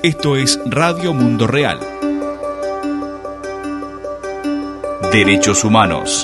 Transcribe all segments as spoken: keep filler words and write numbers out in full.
Esto es Radio Mundo Real. Derechos humanos.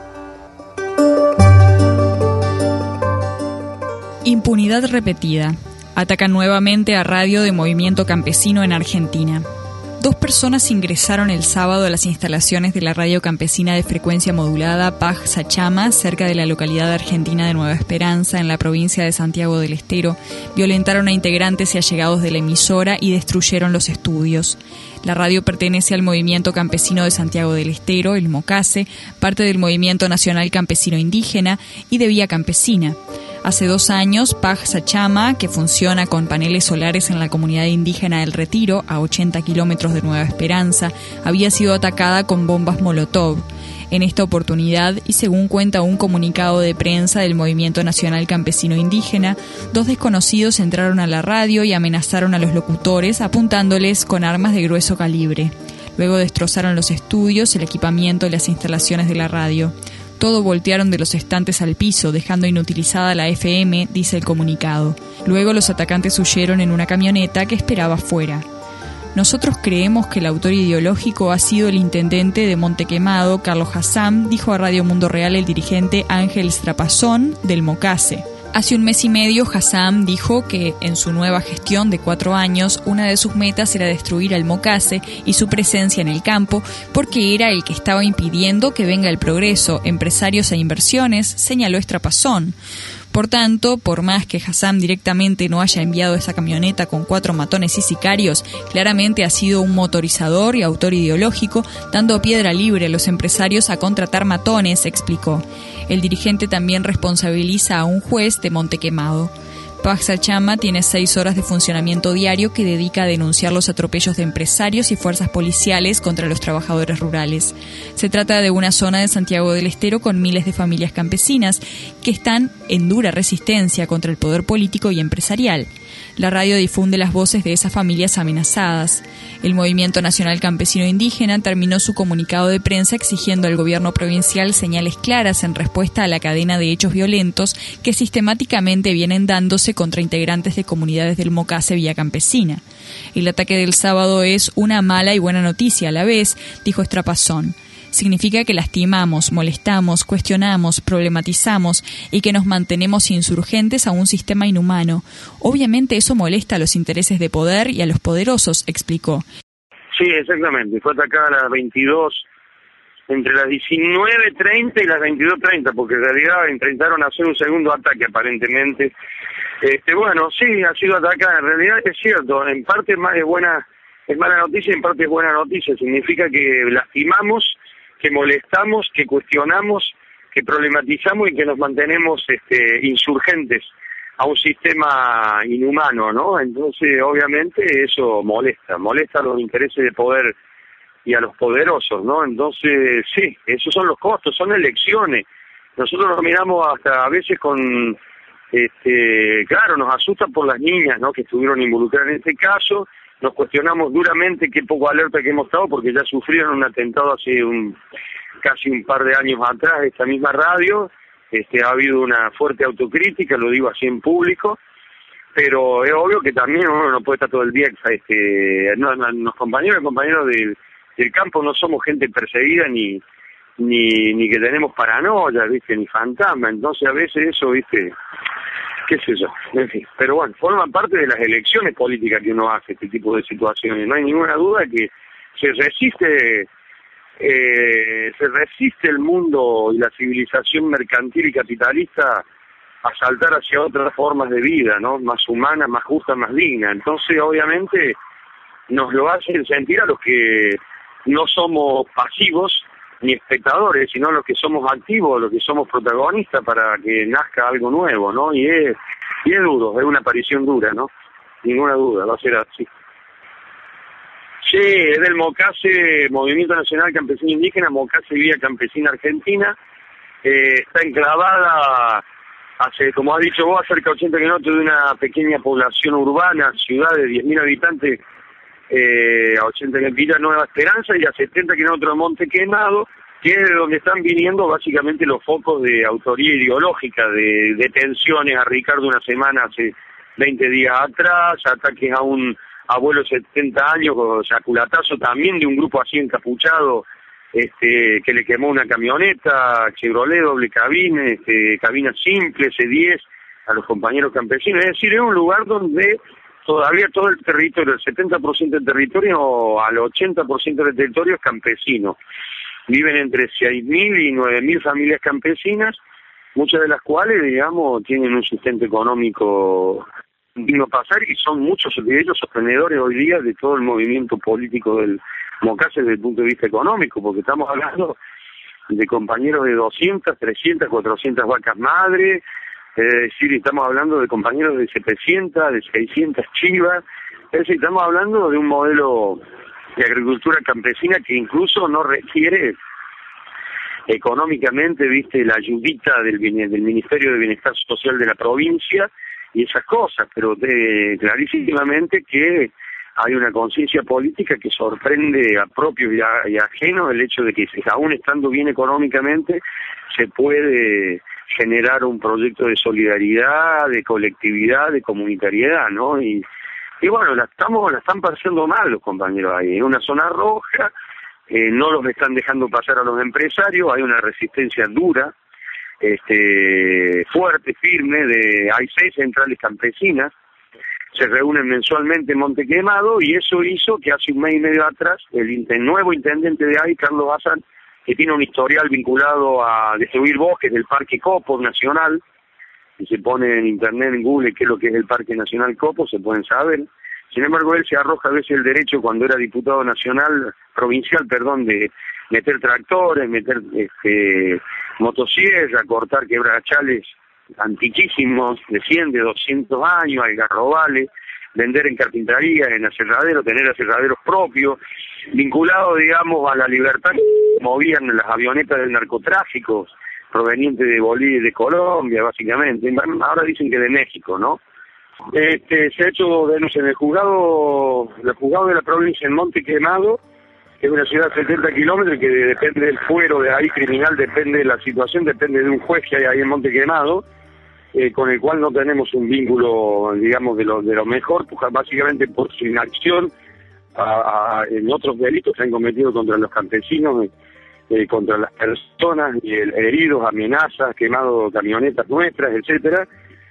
Impunidad repetida. Atacan nuevamente a radio de Movimiento Campesino en Argentina. Dos personas ingresaron el sábado a las instalaciones de la radio campesina de frecuencia modulada Paj Sachama, cerca de la localidad argentina de Nueva Esperanza, en la provincia de Santiago del Estero, violentaron a integrantes y allegados de la emisora y destruyeron los estudios. La radio pertenece al Movimiento Campesino de Santiago del Estero, el MOCASE, parte del Movimiento Nacional Campesino Indígena y de Vía Campesina. Hace dos años, Paj Sachama, que funciona con paneles solares en la comunidad indígena del Retiro, a ochenta kilómetros de Nueva Esperanza, había sido atacada con bombas Molotov. En esta oportunidad, y según cuenta un comunicado de prensa del Movimiento Nacional Campesino Indígena, dos desconocidos entraron a la radio y amenazaron a los locutores apuntándoles con armas de grueso calibre. Luego destrozaron los estudios, el equipamiento y las instalaciones de la radio. Todo voltearon de los estantes al piso, dejando inutilizada la F M, dice el comunicado. Luego los atacantes huyeron en una camioneta que esperaba afuera. Nosotros creemos que el autor ideológico ha sido el intendente de Montequemado, Carlos Hassam, dijo a Radio Mundo Real el dirigente Ángel Strapazón del MOCASE. Hace un mes y medio, Hassam dijo que en su nueva gestión de cuatro años, una de sus metas era destruir al MOCASE y su presencia en el campo, porque era el que estaba impidiendo que venga el progreso, empresarios e inversiones, señaló Strapazón. Por tanto, por más que Hassam directamente no haya enviado esa camioneta con cuatro matones y sicarios, claramente ha sido un motorizador y autor ideológico, dando piedra libre a los empresarios a contratar matones, explicó. El dirigente también responsabiliza a un juez de Montequemado. Paj Sachama tiene seis horas de funcionamiento diario que dedica a denunciar los atropellos de empresarios y fuerzas policiales contra los trabajadores rurales. Se trata de una zona de Santiago del Estero con miles de familias campesinas que están en dura resistencia contra el poder político y empresarial. La radio difunde las voces de esas familias amenazadas. El Movimiento Nacional Campesino Indígena terminó su comunicado de prensa exigiendo al gobierno provincial señales claras en respuesta a la cadena de hechos violentos que sistemáticamente vienen dándose contra integrantes de comunidades del MOCASE Vía Campesina. El ataque del sábado es una mala y buena noticia a la vez, dijo Strapazón. Significa que lastimamos, molestamos, cuestionamos, problematizamos y que nos mantenemos insurgentes a un sistema inhumano. Obviamente eso molesta a los intereses de poder y a los poderosos, explicó. Sí, exactamente. Fue atacada a las veintidós, entre las diecinueve treinta y las veintidós treinta, porque en realidad intentaron hacer un segundo ataque aparentemente. Este, bueno, sí, ha sido atacada. En realidad es cierto, en parte es, más, es, buena, es mala noticia, en parte es buena noticia. Significa que lastimamos, que molestamos, que cuestionamos, que problematizamos y que nos mantenemos este, insurgentes a un sistema inhumano, ¿no? Entonces, obviamente, eso molesta, molesta a los intereses de poder y a los poderosos, ¿no? Entonces, sí, esos son los costos, son elecciones. Nosotros nos miramos hasta a veces con, este, claro, nos asusta por las niñas, ¿no?, que estuvieron involucradas en este caso. Nos cuestionamos duramente qué poco alerta que hemos estado, porque ya sufrieron un atentado hace un casi un par de años atrás, esta misma radio. Este, ha habido una fuerte autocrítica, lo digo así en público, pero es obvio que también uno no puede estar todo el día, este, no, no, los compañeros y compañeros del, del campo no somos gente perseguida ni ni ni que tenemos paranoia, ¿viste?, ni fantasma. Entonces a veces eso, ¿viste?, qué sé yo, en fin, pero bueno, forman parte de las elecciones políticas que uno hace este tipo de situaciones. No hay ninguna duda que se resiste eh, se resiste el mundo y la civilización mercantil y capitalista a saltar hacia otras formas de vida, ¿no?, más humanas, más justas, más dignas. Entonces, obviamente, nos lo hacen sentir a los que no somos pasivos ni espectadores, sino los que somos activos, los que somos protagonistas para que nazca algo nuevo, ¿no? Y es, y es duro, es una aparición dura, ¿no? Ninguna duda, va a ser así. Sí, es del MOCASE, Movimiento Nacional Campesino Indígena, MOCASE Vía Campesina Argentina. Eh, está enclavada, hace, como has dicho vos, cerca de ochenta kilómetros de una pequeña población urbana, ciudad de diez mil habitantes, Eh, a ochenta kilómetros Nueva Esperanza, y a setenta kilómetros de Montequemado, que es de donde están viniendo básicamente los focos de autoría ideológica, de detenciones a Ricardo una semana hace veinte días atrás, ataques a un abuelo de setenta años, o sea, culatazo también de un grupo así encapuchado, este, que le quemó una camioneta, Chevrolet, doble cabina, este, cabina simple, C diez, a los compañeros campesinos. Es decir, es un lugar donde todavía todo el territorio, el setenta por ciento del territorio o al ochenta por ciento del territorio es campesino. Viven entre seis mil y nueve mil familias campesinas, muchas de las cuales, digamos, tienen un sustento económico digno pasar, y son muchos de ellos sostenedores hoy día de todo el movimiento político del Mocase desde el punto de vista económico, porque estamos hablando de compañeros de doscientas, trescientas, cuatrocientas vacas madre, es decir, estamos hablando de compañeros de setecientas, de seiscientas chivas, es decir, estamos hablando de un modelo de agricultura campesina que incluso no requiere económicamente, viste, la ayudita del, del Ministerio de Bienestar Social de la provincia y esas cosas, pero de, clarísimamente que hay una conciencia política que sorprende a propios y, a, y ajenos el hecho de que, aún estando bien económicamente, se puede generar un proyecto de solidaridad, de colectividad, de comunitariedad, ¿no? Y, y bueno, la estamos la están pasando mal los compañeros ahí, en una zona roja, eh, no los están dejando pasar a los empresarios, hay una resistencia dura, este, fuerte, firme, de hay seis centrales campesinas, se reúnen mensualmente en Monte Quemado, y eso hizo que hace un mes y medio atrás el, el nuevo intendente de ahí, Carlos Bazán, que tiene un historial vinculado a destruir bosques del Parque Copo Nacional, si se pone en internet, en Google, qué es lo que es el Parque Nacional Copo, se pueden saber. Sin embargo, él se arroja a veces el derecho, cuando era diputado nacional, provincial, perdón, de meter tractores, meter este, motosierras, cortar quebrachales antiquísimos, de cien, de doscientos años, algarrobales, vender en carpintería, en aserradero, tener aserraderos propios, vinculados, digamos, a la libertad que movían las avionetas del narcotráfico, provenientes de Bolivia y de Colombia, básicamente. Ahora dicen que de México, ¿no? Este, se ha hecho denuncia en el juzgado, el juzgado de la provincia en Monte Quemado, que es una ciudad de setenta kilómetros, que depende del fuero de ahí criminal, depende de la situación, depende de un juez que hay ahí en Monte Quemado, eh, con el cual no tenemos un vínculo, digamos, de lo, de lo mejor, pues, básicamente por su inacción a, a, en otros delitos que han cometido contra los campesinos, eh, contra las personas, y el, heridos, amenazas, quemado camionetas nuestras, etcétera.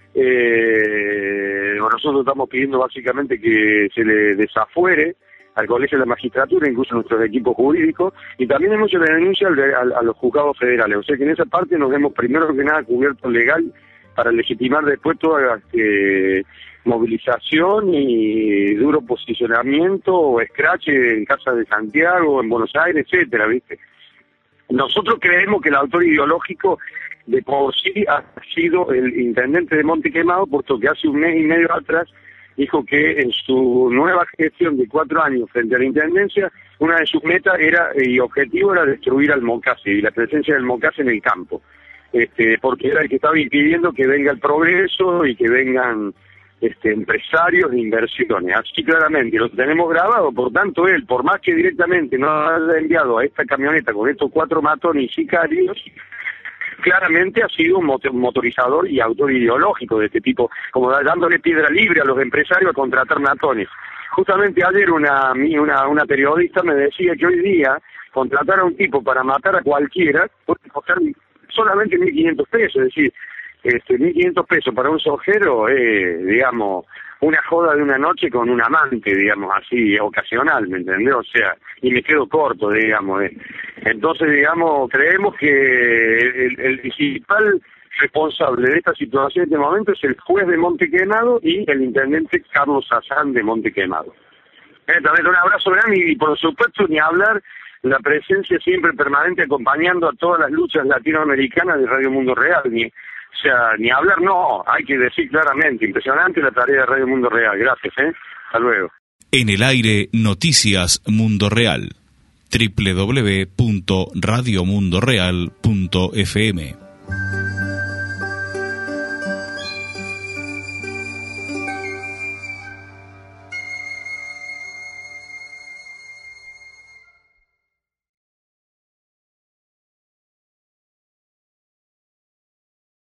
Eh, nosotros estamos pidiendo básicamente que se le desafuere al Colegio de la Magistratura, incluso a nuestros equipos jurídicos, y también hemos hecho la denuncia al de, a, a los juzgados federales. O sea que en esa parte nos vemos primero que nada cubierto legal para legitimar después toda eh, movilización y duro posicionamiento o escrache en Casa de Santiago, en Buenos Aires, etcétera, ¿viste? Nosotros creemos que el autor ideológico de por sí ha sido el intendente de Monte Quemado, puesto que hace un mes y medio atrás dijo que en su nueva gestión de cuatro años frente a la intendencia, una de sus metas era y objetivo era destruir al Mocase y la presencia del Mocase en el campo, este, porque era el que estaba impidiendo que venga el progreso y que vengan este, empresarios de inversiones. Así claramente lo tenemos grabado. Por tanto, él, por más que directamente no haya enviado a esta camioneta con estos cuatro matones y sicarios, claramente ha sido un motorizador y autor ideológico de este tipo, como dándole piedra libre a los empresarios a contratar matones. Justamente ayer una, una, una periodista me decía que hoy día contratar a un tipo para matar a cualquiera puede costar solamente mil quinientos pesos, es decir, este, mil quinientos pesos para un sojero es, digamos, una joda de una noche con un amante, digamos, así, ocasional, ¿me entendés? O sea, y me quedo corto, digamos. Eh. Entonces, digamos, creemos que el, el principal responsable de esta situación en este momento es el juez de Monte Quemado y el intendente Carlos Bazán de Monte Quemado. Eh, también un abrazo grande y, por supuesto, ni hablar la presencia siempre permanente acompañando a todas las luchas latinoamericanas de Radio Mundo Real, ni... O sea, ni hablar, no, hay que decir claramente, impresionante la tarea de Radio Mundo Real. Gracias, ¿eh? Hasta luego. En el aire, Noticias Mundo Real. doble u doble u doble u punto radio mundo real punto f m